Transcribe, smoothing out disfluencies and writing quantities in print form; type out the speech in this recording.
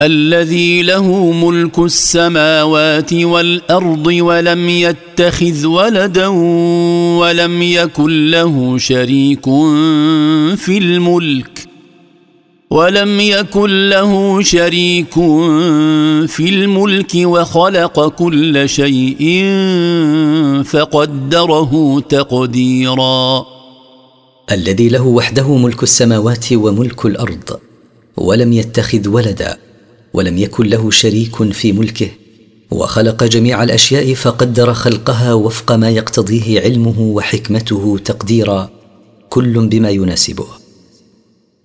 الذي له ملك السماوات والأرض ولم يتخذ ولدا ولم يكن له شريك في الملك وخلق كل شيء فقدره تقديرا. الذي له وحده ملك السماوات وملك الأرض ولم يتخذ ولدا ولم يكن له شريك في ملكه وخلق جميع الأشياء فقدر خلقها وفق ما يقتضيه علمه وحكمته تقديرا، كل بما يناسبه.